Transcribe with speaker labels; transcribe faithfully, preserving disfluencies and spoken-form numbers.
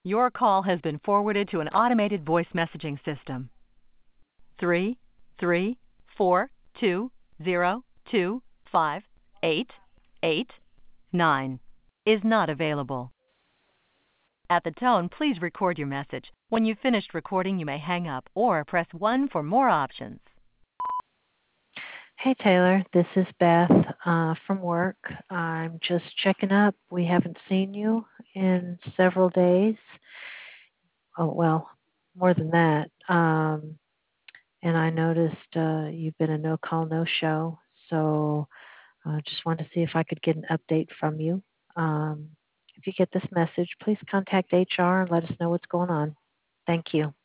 Speaker 1: Your call has been forwarded to an automated voice messaging system. Three, three, four, two, zero, two, five, eight, eight, nine is not available. At the tone, please record your message. When you've finished recording, you may hang up or press one for more options.
Speaker 2: Hey Taylor, this is Beth uh, from work. I'm just checking up. We haven't seen you in several days. Oh, well, more than that. Um, and I noticed uh, you've been a no call, no show. So I uh, just wanted to see if I could get an update from you. Um, if you get this message, please contact H R and let us know what's going on. Thank you.